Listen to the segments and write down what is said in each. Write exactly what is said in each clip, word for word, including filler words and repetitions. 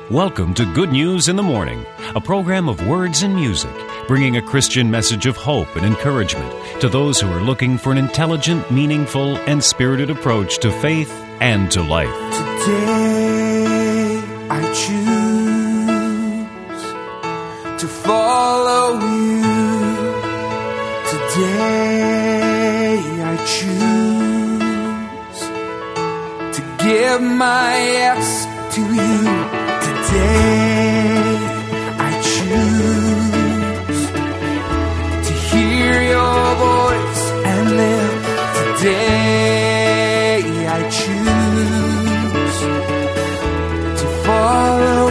Welcome to Good News in the Morning, a program of words and music, bringing a Christian message of hope and encouragement to those who are looking for an intelligent, meaningful, and spirited approach to faith and to life. Today I choose to follow you. Today I choose to give my yes to you. Today I choose to hear your voice and live. Today I choose to follow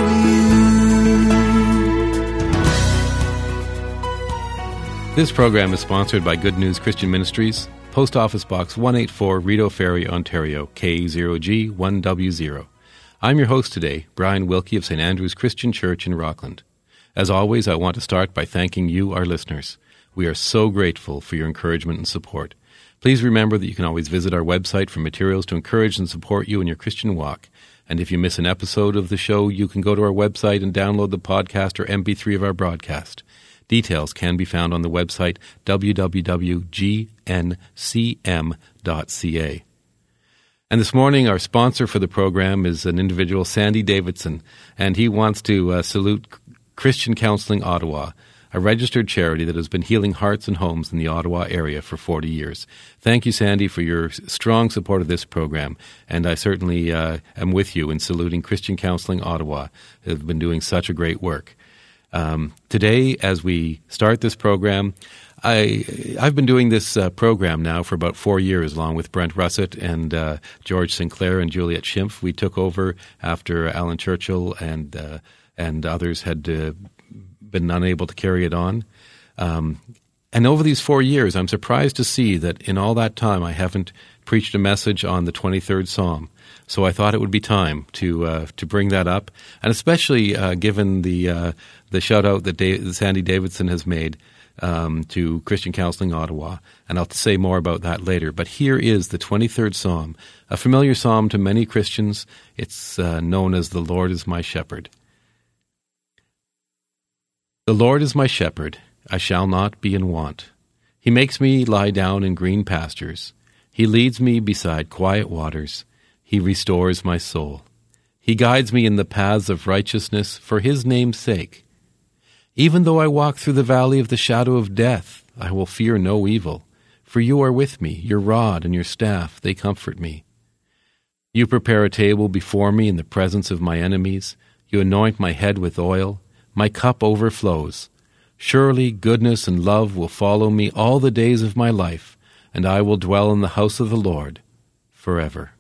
you. This program is sponsored by Good News Christian Ministries, Post Office Box one eighty-four, Rideau Ferry, Ontario, K zero G one W zero. I'm your host today, Brian Wilkie of Saint Andrew's Christian Church in Rockland. As always, I want to start by thanking you, our listeners. We are so grateful for your encouragement and support. Please remember that you can always visit our website for materials to encourage and support you in your Christian walk. And if you miss an episode of the show, you can go to our website and download the podcast or M P three of our broadcast. Details can be found on the website w w w dot g n c m dot c a. And this morning, our sponsor for the program is an individual, Sandy Davidson, and he wants to uh, salute Christian Counseling Ottawa, a registered charity that has been healing hearts and homes in the Ottawa area for forty years. Thank you, Sandy, for your strong support of this program, and I certainly uh, am with you in saluting Christian Counseling Ottawa, who have been doing such a great work. Um, today, as we start this program, I, I've been doing this uh, program now for about four years, along with Brent Russett and uh, George Sinclair and Juliet Schimpf. We took over after Alan Churchill and uh, and others had uh, been unable to carry it on. Um, and over these four years, I'm surprised to see that in all that time, I haven't preached a message on the twenty-third Psalm. So I thought it would be time to uh, to bring that up, and especially uh, given the uh, the shout out that Dave, Sandy Davidson has made um, to Christian Counseling Ottawa, and I'll say more about that later. But here is the twenty-third Psalm, a familiar psalm to many Christians. It's uh, known as "The Lord is my shepherd." The Lord is my shepherd; I shall not be in want. He makes me lie down in green pastures. He leads me beside quiet waters. He restores my soul. He guides me in the paths of righteousness for his name's sake. Even though I walk through the valley of the shadow of death, I will fear no evil, for you are with me. Your rod and your staff, they comfort me. You prepare a table before me in the presence of my enemies. You anoint my head with oil. My cup overflows. Surely goodness and love will follow me all the days of my life, and I will dwell in the house of the Lord forever.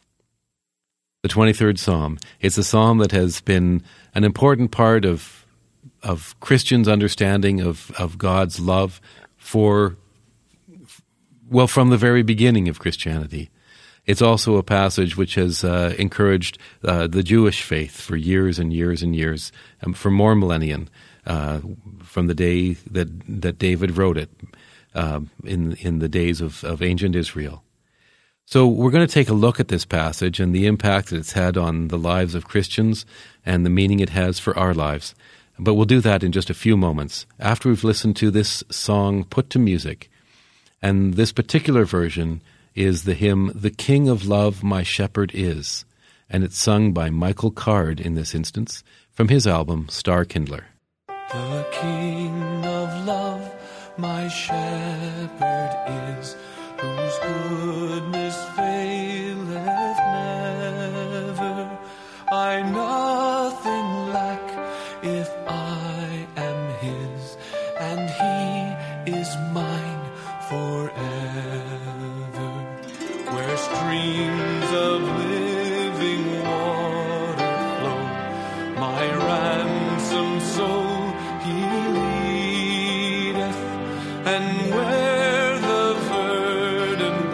The twenty-third Psalm. It's a psalm that has been an important part of of Christians' understanding of, of God's love for, well, from the very beginning of Christianity. It's also a passage which has uh, encouraged uh, the Jewish faith for years and years and years, um, for more millennia, uh, from the day that, that David wrote it uh, in, in the days of, of ancient Israel. So we're going to take a look at this passage and the impact that it's had on the lives of Christians and the meaning it has for our lives. But we'll do that in just a few moments, after we've listened to this song put to music. And this particular version is the hymn, "The King of Love My Shepherd Is," and it's sung by Michael Card in this instance, from his album, Star Kindler. The King of Love my shepherd is, whose goodness faileth never. I nothing lack if I am his, and he is mine forever. Where streams of living water flow, my ransomed soul he leadeth, and where the verdant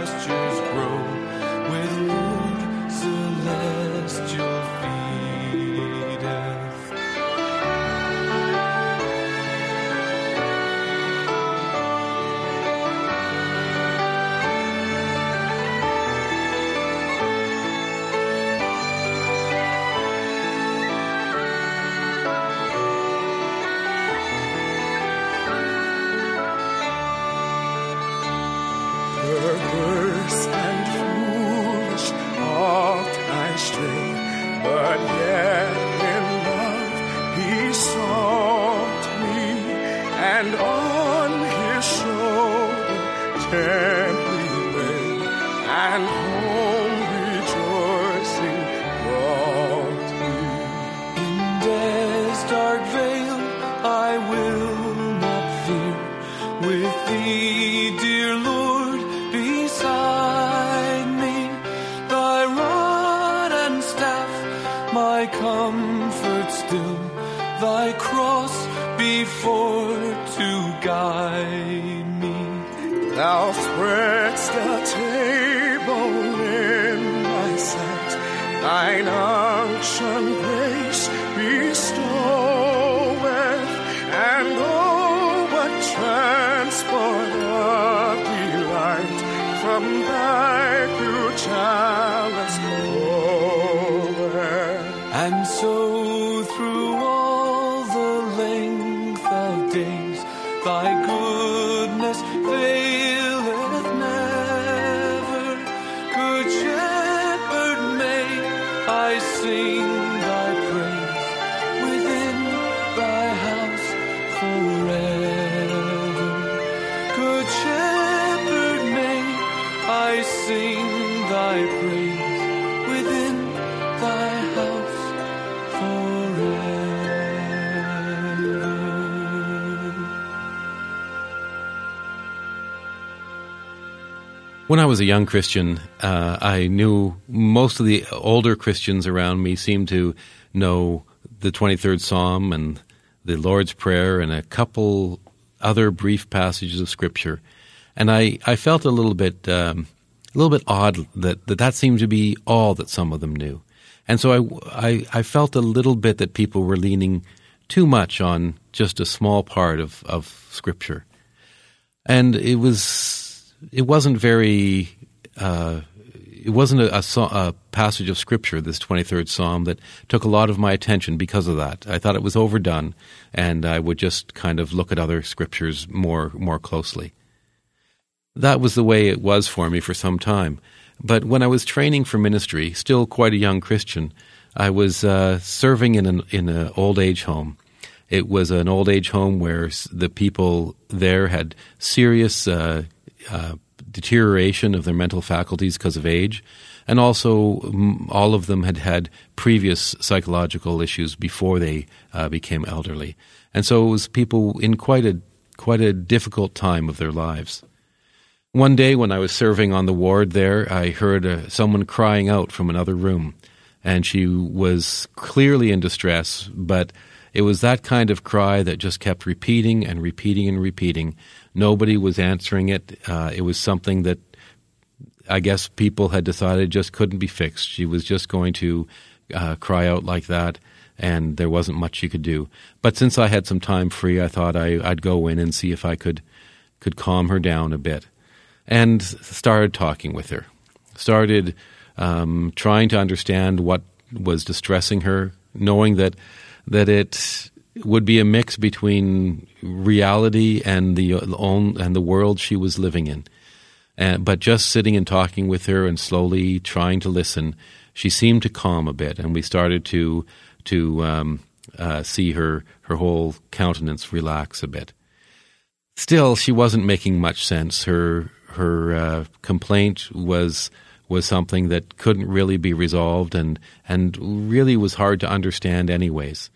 pastures grow with food celestial feedeth. and on his shoulder gently laid, and home rejoicing brought me. In death's dark vale I will not fear, with thee, dear Lord, beside me. Thy rod and staff, my comfort still, thy cross before to guide me. Thou spreadst a table in my sight, thine unction grace bestoweth, and oh, what transport of delight from thy pure chalice floweth. And so through all the length of days, thy goodness faileth never. Good Shepherd, may I sing thy praise within thy house forever. Good Shepherd, may I sing thy praise within thy house forever. When I was a young Christian, uh, I knew most of the older Christians around me seemed to know the twenty-third Psalm and the Lord's Prayer and a couple other brief passages of Scripture. And I, I felt a little bit um, a little bit odd that, that that seemed to be all that some of them knew. And so I, I, I felt a little bit that people were leaning too much on just a small part of, of Scripture. And it was... It wasn't very, uh, it wasn't a, a, a passage of Scripture, this twenty-third Psalm, that took a lot of my attention because of that. I thought it was overdone, and I would just kind of look at other Scriptures more more closely. That was the way it was for me for some time. But when I was training for ministry, still quite a young Christian, I was uh, serving in an in an old age home. It was an old age home where the people there had serious uh Uh, deterioration of their mental faculties because of age, and also m- all of them had had previous psychological issues before they uh, became elderly, and so it was people in quite a quite a difficult time of their lives. One day when I was serving on the ward there, I heard uh, someone crying out from another room, and she was clearly in distress, but it was that kind of cry that just kept repeating and repeating and repeating. Nobody was answering it. Uh, it was something that I guess people had decided just couldn't be fixed. She was just going to uh, cry out like that, and there wasn't much she could do. But since I had some time free, I thought I, I'd go in and see if I could could calm her down a bit, and started talking with her. Started um, trying to understand what was distressing her, knowing that that it would be a mix between reality and the own and the world she was living in. And, but just sitting and talking with her and slowly trying to listen, she seemed to calm a bit, and we started to to um, uh, see her her whole countenance relax a bit. Still, she wasn't making much sense. Her her uh, complaint was was something that couldn't really be resolved, and and really was hard to understand, anyways.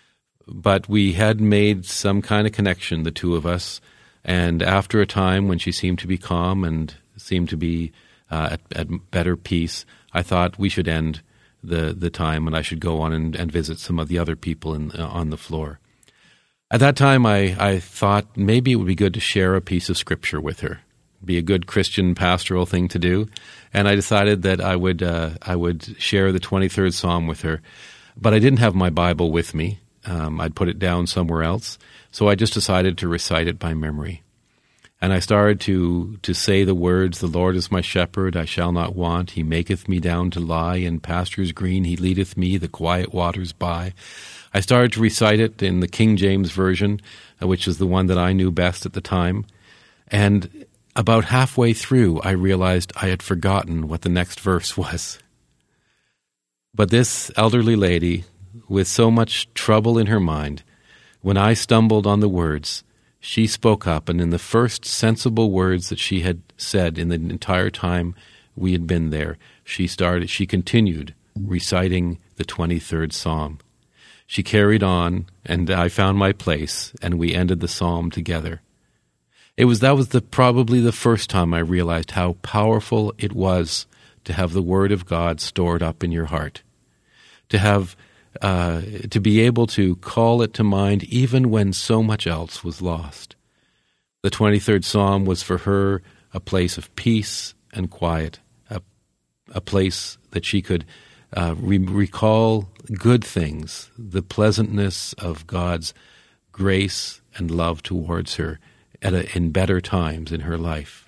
But we had made some kind of connection, the two of us, and after a time when she seemed to be calm and seemed to be uh, at, at better peace, I thought we should end the, the time and I should go on and, and visit some of the other people in, uh, on the floor. At that time, I, I thought maybe it would be good to share a piece of Scripture with her, be a good Christian pastoral thing to do, and I decided that I would uh, I would share the twenty-third Psalm with her, but I didn't have my Bible with me. Um, I'd put it down somewhere else, so I just decided to recite it by memory. And I started to, to say the words, "The Lord is my shepherd, I shall not want. He maketh me down to lie in pastures green. He leadeth me the quiet waters by." I started to recite it in the King James Version, uh, which is the one that I knew best at the time. And about halfway through, I realized I had forgotten what the next verse was. But this elderly lady, with so much trouble in her mind, when I stumbled on the words, she spoke up, and in the first sensible words that she had said in the entire time we had been there, she started. She continued reciting the twenty-third Psalm. She carried on, and I found my place, and we ended the psalm together. It was that was the probably the first time I realized how powerful it was to have the Word of God stored up in your heart, to have uh, to be able to call it to mind even when so much else was lost. The twenty-third Psalm was for her a place of peace and quiet, a, a place that she could uh, re- recall good things, the pleasantness of God's grace and love towards her at a, in better times in her life.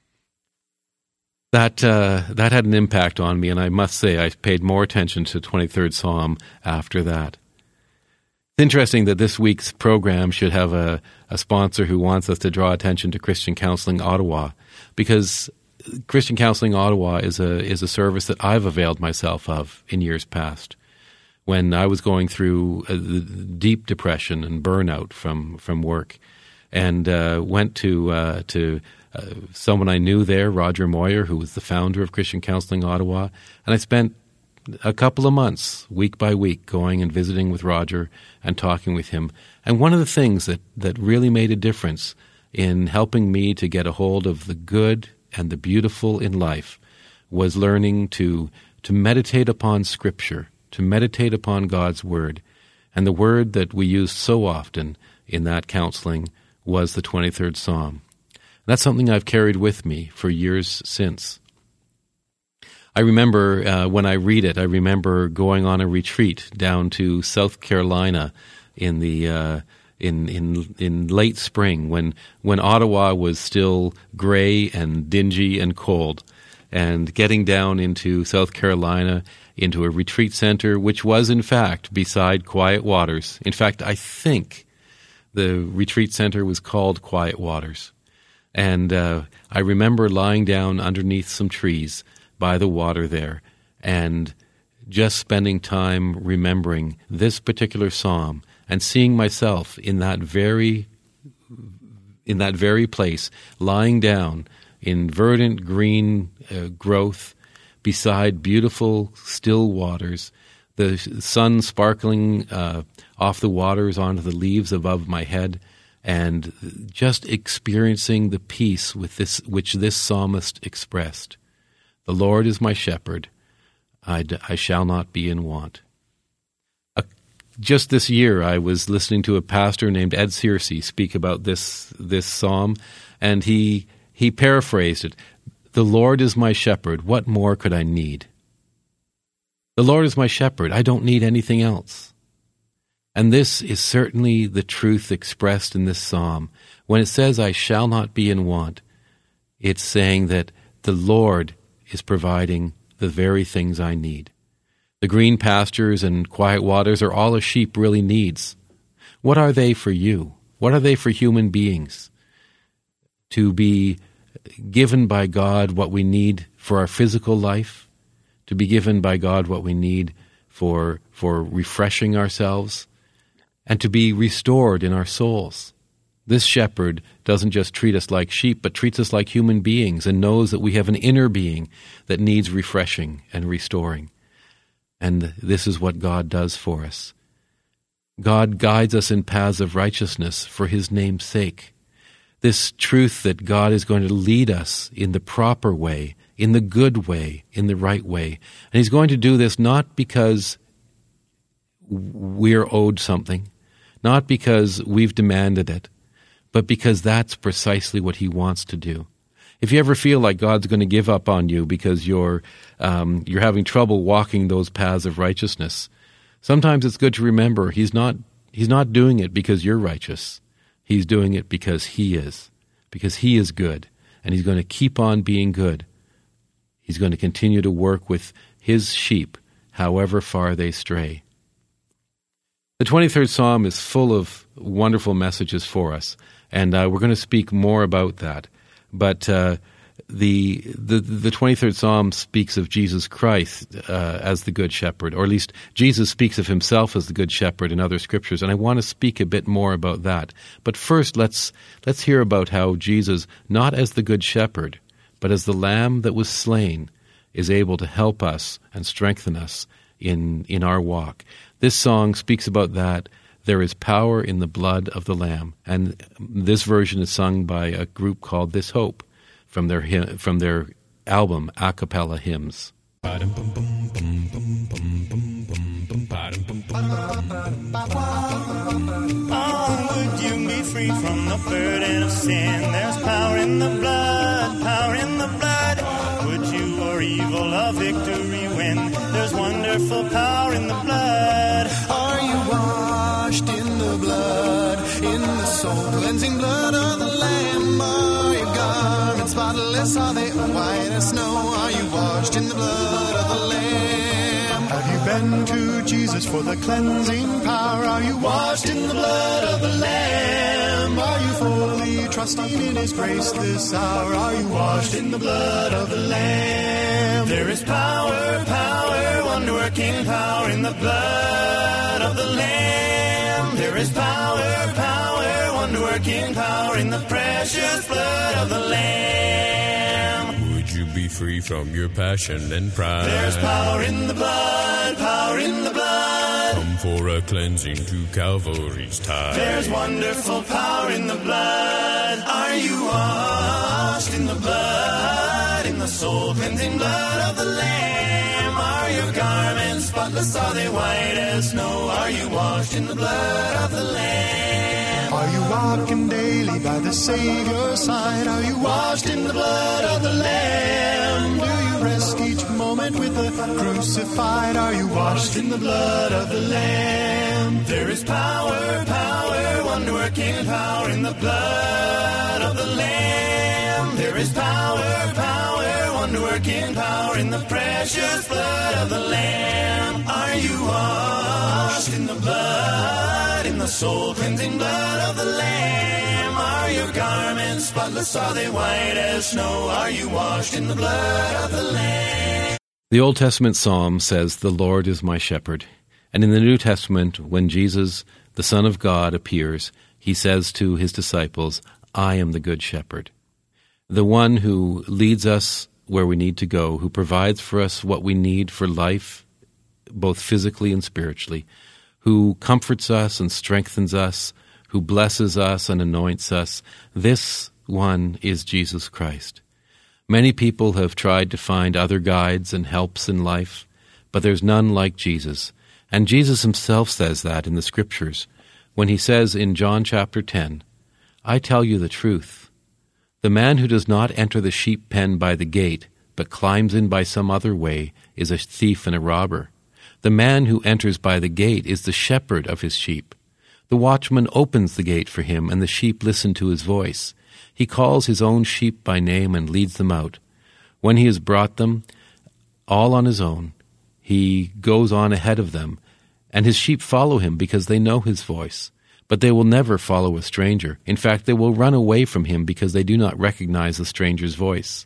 That uh, that had an impact on me, and I must say I paid more attention to the twenty-third Psalm after that. It's interesting that this week's program should have a, a sponsor who wants us to draw attention to Christian Counseling Ottawa, because Christian Counseling Ottawa is a is a service that I've availed myself of in years past. When I was going through a deep depression and burnout from, from work, and uh, went to uh, to uh, someone I knew there, Roger Moyer, who was the founder of Christian Counseling Ottawa, and I spent a couple of months, week by week, going and visiting with Roger and talking with him. And one of the things that, that really made a difference in helping me to get a hold of the good and the beautiful in life was learning to to meditate upon Scripture, to meditate upon God's Word. And the word that we used so often in that counseling was the twenty-third Psalm. That's something I've carried with me for years since. I remember uh, when I read it, I remember going on a retreat down to South Carolina in the uh, in in in late spring when when Ottawa was still gray and dingy and cold, and getting down into South Carolina into a retreat center, which was in fact beside Quiet Waters. In fact, I think the retreat center was called Quiet Waters. And uh, I remember lying down underneath some trees by the water there and just spending time remembering this particular psalm and seeing myself in that very in that very place, lying down in verdant green uh, growth beside beautiful still waters, the sun sparkling uh, off the waters onto the leaves above my head, and just experiencing the peace with this, which this psalmist expressed. The Lord is my shepherd, I, d- I shall not be in want. Uh, just this year, I was listening to a pastor named Ed Searcy speak about this this psalm, and he he paraphrased it. The Lord is my shepherd, what more could I need? The Lord is my shepherd, I don't need anything else. And this is certainly the truth expressed in this psalm. When it says, I shall not be in want, it's saying that the Lord is providing the very things I need. The green pastures and quiet waters are all a sheep really needs. What are they for you? What are they for human beings? To be given by God what we need for our physical life, to be given by God what we need for, for refreshing ourselves, and to be restored in our souls. This shepherd doesn't just treat us like sheep, but treats us like human beings and knows that we have an inner being that needs refreshing and restoring. And this is what God does for us. God guides us in paths of righteousness for His name's sake. This truth that God is going to lead us in the proper way, in the good way, in the right way. And He's going to do this not because we're owed something, not because we've demanded it, but because that's precisely what He wants to do. If you ever feel like God's going to give up on you because you're um, you're having trouble walking those paths of righteousness, sometimes it's good to remember He's not He's not doing it because you're righteous. He's doing it because He is, because He is good, and He's going to keep on being good. He's going to continue to work with His sheep, however far they stray. The twenty-third Psalm is full of wonderful messages for us, and uh, we're going to speak more about that. But uh, the the the twenty-third Psalm speaks of Jesus Christ uh, as the Good Shepherd, or at least Jesus speaks of himself as the Good Shepherd in other scriptures, and I want to speak a bit more about that. But first, let's let's hear about how Jesus, not as the Good Shepherd, but as the Lamb that was slain, is able to help us and strengthen us in in our walk. This song speaks about that. There is power in the blood of the Lamb, and this version is sung by a group called This Hope, from their hymn, from their album A Cappella Hymns. Oh, would you be free from the burden of sin? There's power in the blood, power in the blood. Would you or evil a victory win? There's wonderful power in the blood. Are you washed in the blood, in the soul-cleansing blood of the Lamb? Are your garments spotless? Are they white as snow? Are you washed in the blood of the Lamb? Have you been to Jesus for the cleansing power? Are you washed in the blood of the Lamb? Are you fully trusting in His grace this hour? Are you washed in the blood of the Lamb? There is power, power, wonder-working power in the blood of the Lamb. There is power, power, wonder-working power in the precious blood of the Lamb. Would you be free from your passion and pride? There's power in the blood, power in the blood. Come for a cleansing to Calvary's tide. There's wonderful power in the blood. Are you washed in the blood, in the soul-cleansing blood of the Lamb? Are your garments spotless? Are they white as snow? Are you washed in the blood of the Lamb? Are you walking daily by the Savior's side? Are you washed in the blood of the Lamb? Do you rest each moment with the crucified? Are you washed in the blood of the Lamb? There is power, power, wonder-working power in the blood of the Lamb. There is power, power, wonder-working power in the precious blood of the Lamb. Are you washed in the blood, in the soul-cleansing blood of the Lamb? Are your garments spotless? Are they white as snow? Are you washed in the blood of the Lamb? The Old Testament psalm says, "The Lord is my shepherd." And in the New Testament, when Jesus, the Son of God, appears, he says to his disciples, "I am the good shepherd." The one who leads us where we need to go, who provides for us what we need for life, both physically and spiritually, who comforts us and strengthens us, who blesses us and anoints us. This one is Jesus Christ. Many people have tried to find other guides and helps in life, but there's none like Jesus. And Jesus himself says that in the Scriptures, when he says in John chapter ten, "I tell you the truth. The man who does not enter the sheep pen by the gate, but climbs in by some other way, is a thief and a robber. The man who enters by the gate is the shepherd of his sheep. The watchman opens the gate for him, and the sheep listen to his voice. He calls his own sheep by name and leads them out. When he has brought them all on his own, he goes on ahead of them, and his sheep follow him because they know his voice. But they will never follow a stranger. In fact, they will run away from him because they do not recognize the stranger's voice."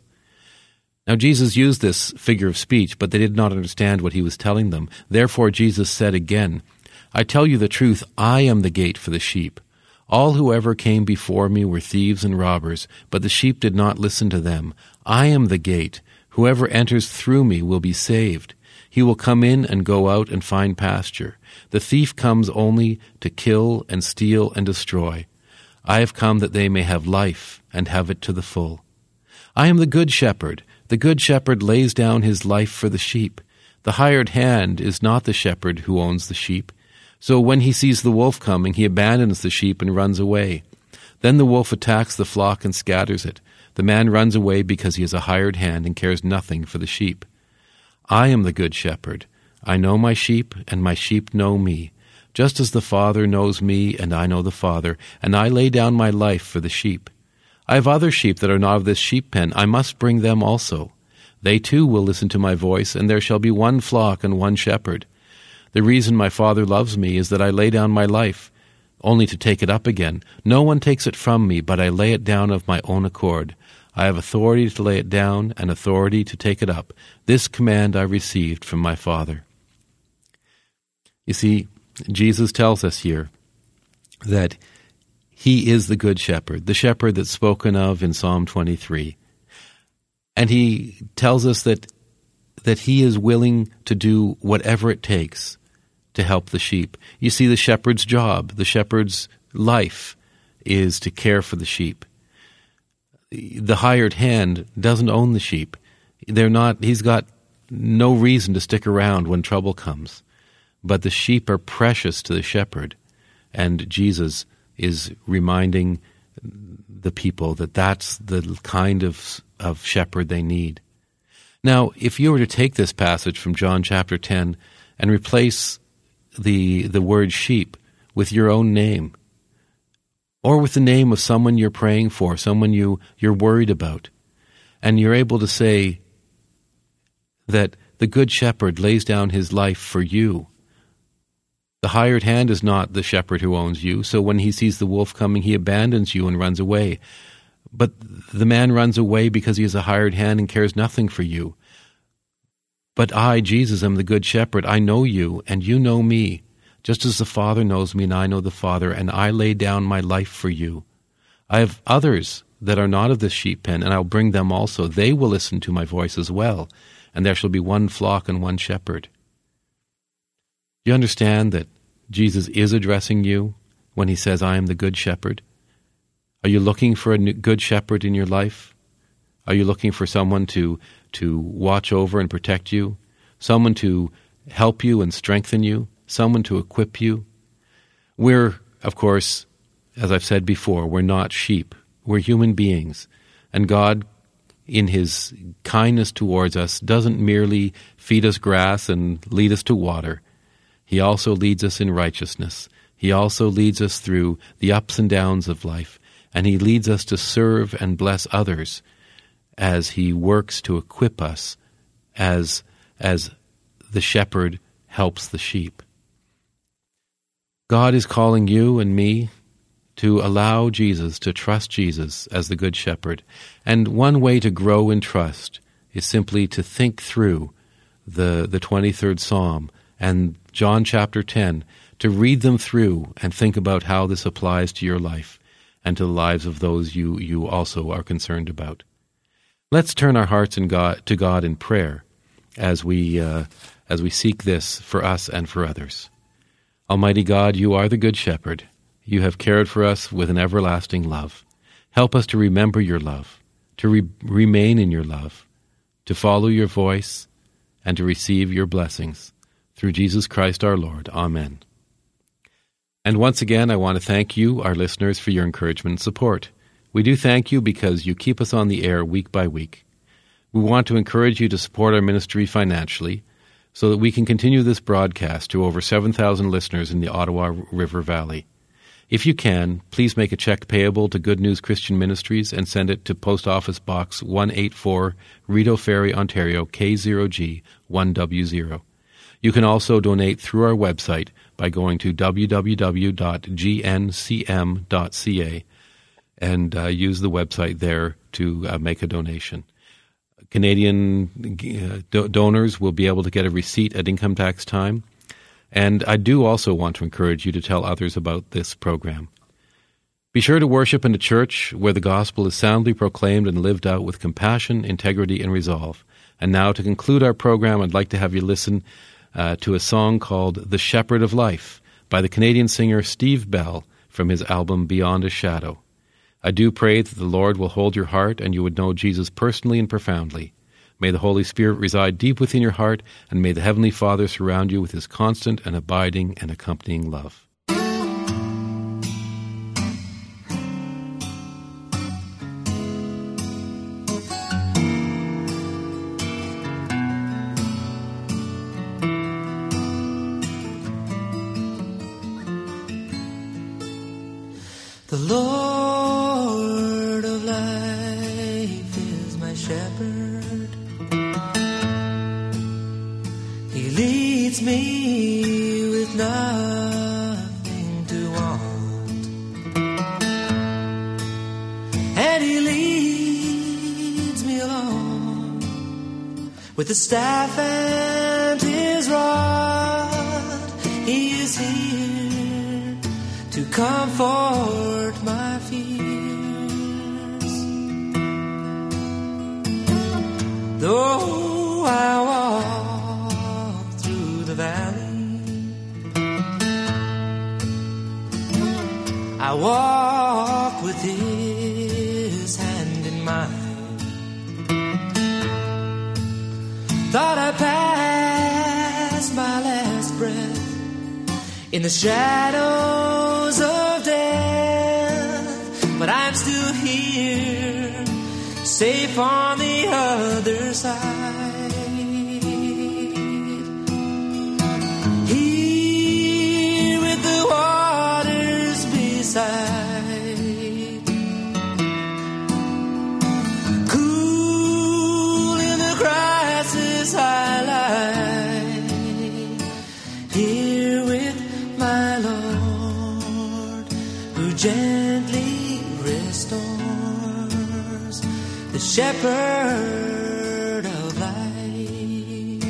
Now Jesus used this figure of speech, but they did not understand what he was telling them. Therefore Jesus said again, "I tell you the truth, I am the gate for the sheep. All who ever came before me were thieves and robbers, but the sheep did not listen to them. I am the gate. Whoever enters through me will be saved. He will come in and go out and find pasture. The thief comes only to kill and steal and destroy. I have come that they may have life and have it to the full. I am the good shepherd. The good shepherd lays down his life for the sheep. The hired hand is not the shepherd who owns the sheep. So when he sees the wolf coming, he abandons the sheep and runs away. Then the wolf attacks the flock and scatters it. The man runs away because he is a hired hand and cares nothing for the sheep. I am the good shepherd. I know my sheep, and my sheep know me, just as the Father knows me, and I know the Father, and I lay down my life for the sheep. I have other sheep that are not of this sheep pen. I must bring them also. They too will listen to my voice, and there shall be one flock and one shepherd. The reason my Father loves me is that I lay down my life, only to take it up again. No one takes it from me, but I lay it down of my own accord. I have authority to lay it down and authority to take it up. This command I received from my Father. You see, Jesus tells us here that he is the good shepherd, the shepherd that's spoken of in Psalm twenty-three. And he tells us that that he is willing to do whatever it takes to help the sheep. You see, the shepherd's job, the shepherd's life is to care for the sheep. The hired hand doesn't own the sheep. They're not, he's got no reason to stick around when trouble comes. But the sheep are precious to the shepherd. And Jesus is reminding the people that that's the kind of, of shepherd they need. Now, if you were to take this passage from John chapter ten and replace the the word sheep with your own name, or with the name of someone you're praying for, someone you, you're worried about, and you're able to say that the Good Shepherd lays down his life for you. The hired hand is not the shepherd who owns you, so when he sees the wolf coming, he abandons you and runs away. But the man runs away because he is a hired hand and cares nothing for you. But I, Jesus, am the Good Shepherd. I know you, and you know me, just as the Father knows me, and I know the Father, and I lay down my life for you. I have others that are not of this sheep pen, and I'll bring them also. They will listen to my voice as well, and there shall be one flock and one shepherd. Do you understand that Jesus is addressing you when he says, I am the Good Shepherd? Are you looking for a good shepherd in your life? Are you looking for someone to, to watch over and protect you? Someone to help you and strengthen you? Someone to equip you? We're, of course, as I've said before, we're not sheep. We're human beings. And God, in his kindness towards us, doesn't merely feed us grass and lead us to water. He also leads us in righteousness. He also leads us through the ups and downs of life. And he leads us to serve and bless others as he works to equip us as, as the shepherd helps the sheep. God is calling you and me to allow Jesus, to trust Jesus as the Good Shepherd. And one way to grow in trust is simply to think through the, the twenty-third Psalm and John chapter ten, to read them through and think about how this applies to your life and to the lives of those you, you also are concerned about. Let's turn our hearts in God, to God in prayer as we, uh, as we seek this for us and for others. Almighty God, you are the Good Shepherd. You have cared for us with an everlasting love. Help us to remember your love, to re- remain in your love, to follow your voice, and to receive your blessings. Through Jesus Christ our Lord. Amen. And once again, I want to thank you, our listeners, for your encouragement and support. We do thank you because you keep us on the air week by week. We want to encourage you to support our ministry financially so that we can continue this broadcast to over seven thousand listeners in the Ottawa River Valley. If you can, please make a check payable to Good News Christian Ministries and send it to Post Office Box one eighty-four, Rideau Ferry, Ontario, K zero G one W zero. You can also donate through our website by going to w w w dot g n c m dot c a and uh, use the website there to uh, make a donation. Canadian uh, do- donors will be able to get a receipt at income tax time. And I do also want to encourage you to tell others about this program. Be sure to worship in a church where the gospel is soundly proclaimed and lived out with compassion, integrity, and resolve. And now, to conclude our program, I'd like to have you listen uh, to a song called The Shepherd of Life by the Canadian singer Steve Bell from his album Beyond a Shadow. I do pray that the Lord will hold your heart and you would know Jesus personally and profoundly. May the Holy Spirit reside deep within your heart, and may the Heavenly Father surround you with his constant and abiding and accompanying love. The Lord of life is my shepherd. He leads me with nothing to want, and he leads With the staff and his rod, he is here to comfort my fears. Though I walk through the valley, I walk with his hand in mine. Thought I passed my last breath in the shadows of death, but I'm still here, safe on the other side. Here with the waters beside, I lie here with my Lord, who gently restores, the shepherd of life.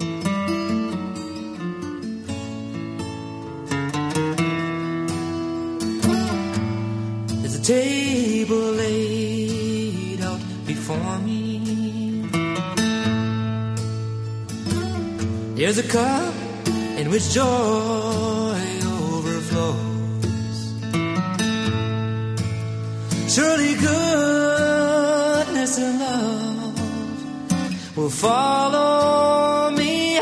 There's a table laid out before me. There's a cup in which joy overflows. Surely goodness and love will follow me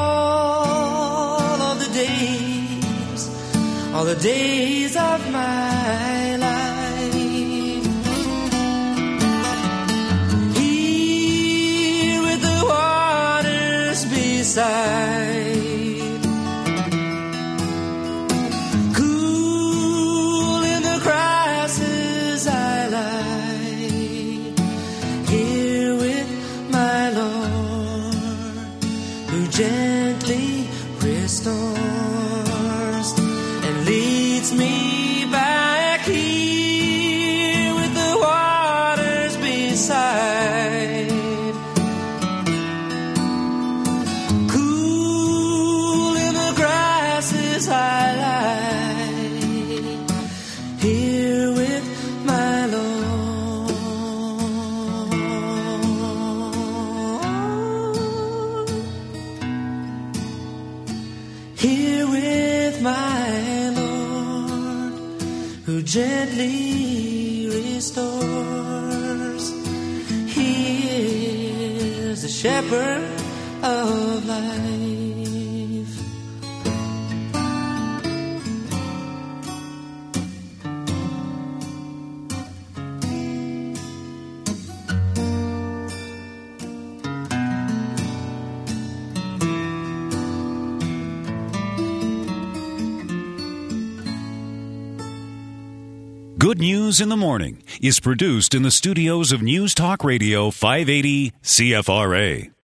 all of the days, all the days of my life. Here with the waters beside, cool in the grasses I lie, here with my Lord, who gently restores and leads me back, here with the waters beside. I lie here with my Lord, here with my Lord, who gently restores. He is the shepherd of life. Good News in the Morning is produced in the studios of News Talk Radio five eighty C F R A.